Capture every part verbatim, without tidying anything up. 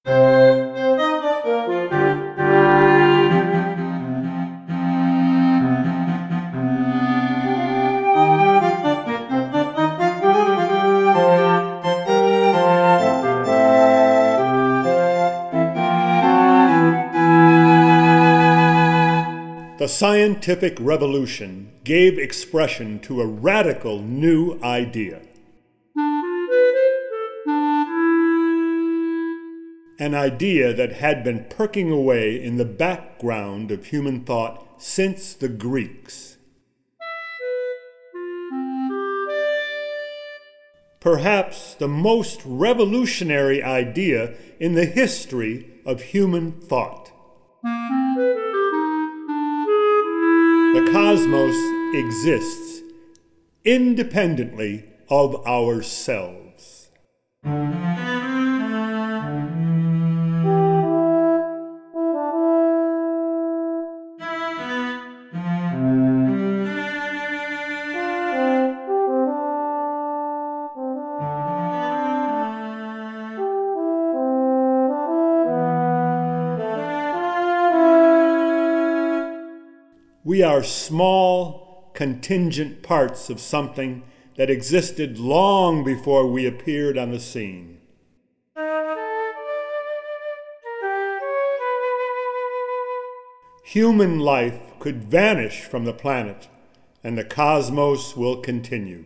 The scientific revolution gave expression to a radical new idea. An idea that had been perking away in the background of human thought since the Greeks. Perhaps the most revolutionary idea in the history of human thought. The cosmos exists independently of ourselves. We are small, contingent parts of something that existed long before we appeared on the scene. Human life could vanish from the planet, and the cosmos will continue.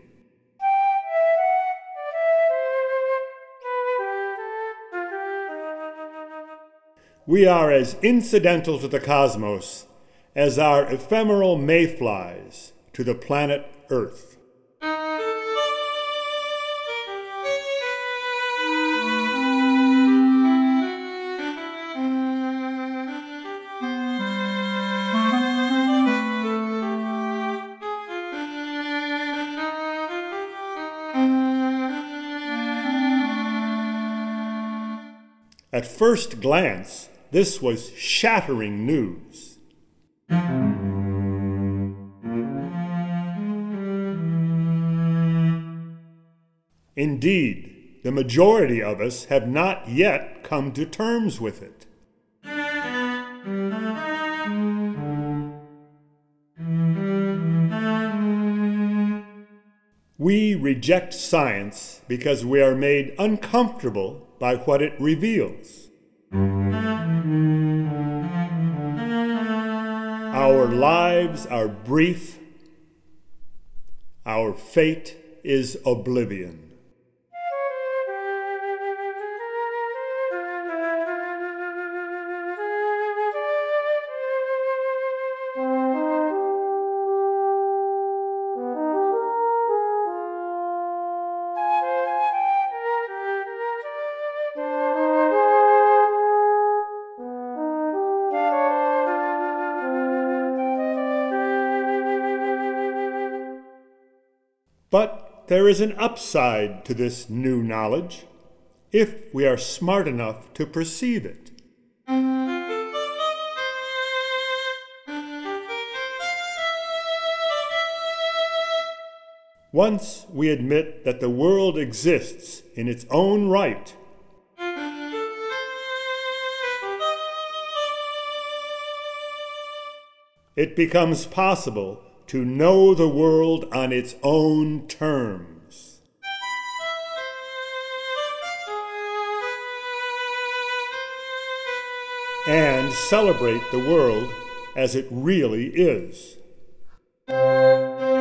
We are as incidental to the cosmos as are ephemeral mayflies to the planet Earth. At first glance, this was shattering news. Indeed, the majority of us have not yet come to terms with it. We reject science because we are made uncomfortable by what it reveals. Our lives are brief. Our fate is oblivion. But there is an upside to this new knowledge, if we are smart enough to perceive it. Once we admit that the world exists in its own right, it becomes possible to know the world on its own terms. And celebrate the world as it really is.